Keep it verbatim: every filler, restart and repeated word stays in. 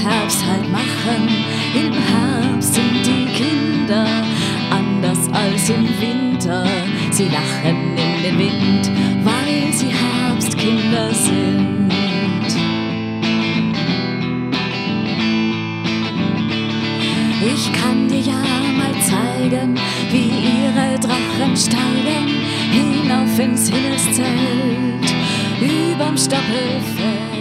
Herbst halt machen. Im Herbst sind die Kinder anders als im Winter. Sie lachen in den Wind, weil sie Herbstkinder sind. Ich kann dir ja mal zeigen, wie ihre Drachen steigen hinauf ins Himmelszelt überm Stoppelfeld.